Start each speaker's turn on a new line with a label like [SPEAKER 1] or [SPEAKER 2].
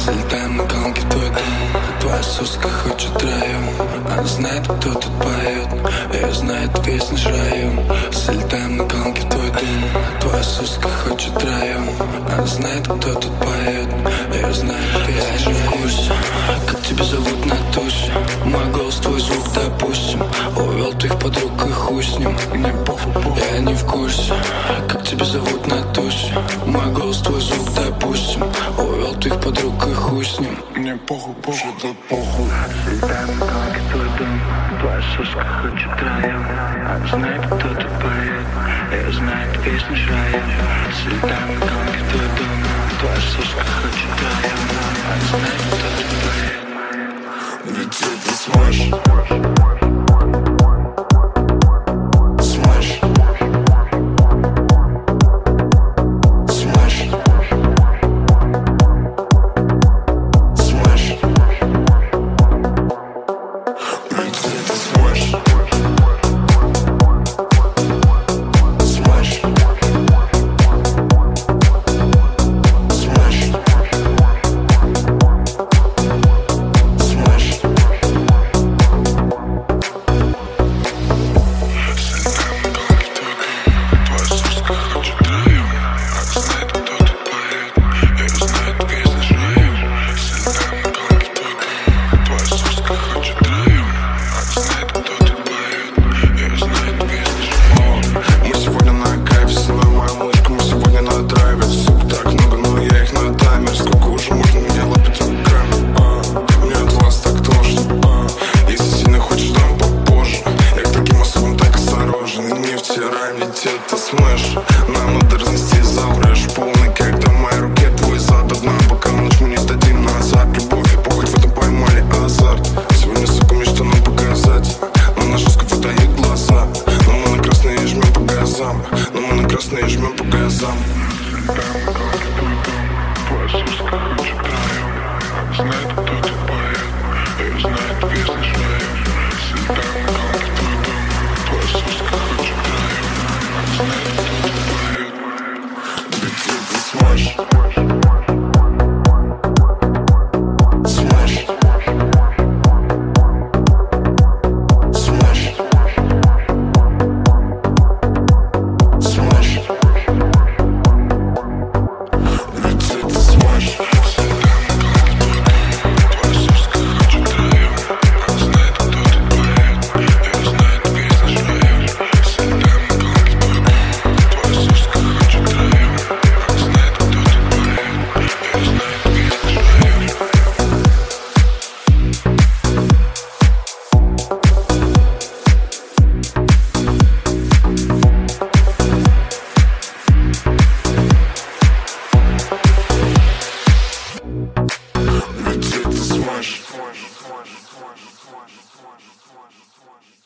[SPEAKER 1] Залетаем на колонки в твой дом. Твоя соска хочет район. Она знает, кто тут поет. Ее знает весь наш район. Залетаем на колонки в твой дом. Твоя соска хочет район. Она знает, кто тут поет. Ее знает весь наш район. Как тебя зовут, Натуся? Мой голос, твой звук, допустим. Увел твоих подруг и хуй с ним. Мне похуй, я не в курсе. Как тебя зовут, Натуся? Мой голос, твой звук, допустим. Увел твоих подруг и хуй с ним. Мне похуй, тут похуй.
[SPEAKER 2] Залетаем на колонки в твой дом. Твоя соска хочет район. Она знает, кто тут поет. Ее знает весь наш район. Залетаем на колонки в твой дом. Твоя соска хочет район. Она знает, кто тут поет.
[SPEAKER 1] Ведь это смэш. Это смэш, нам надо разнести зал. Рэш полный, когда в моей руке твой зад. Одна пока ночь мы не сдадим назад. Любовь и похоть в этом поймали азарт. Сегодня, сука, мне что нам показать. Но на жестко выдают глаза. Но мы на красные жмем по газам. Но мы на красные жмем по газам.
[SPEAKER 3] Твоя соска хочет район. Она знает, кто тут поет. Ее знает весь наш район. Залетаем на колонки в твой дом. Твоя соска хочет район. Она знает, кто тут поет.
[SPEAKER 1] Ведь это смэш. It's a smash.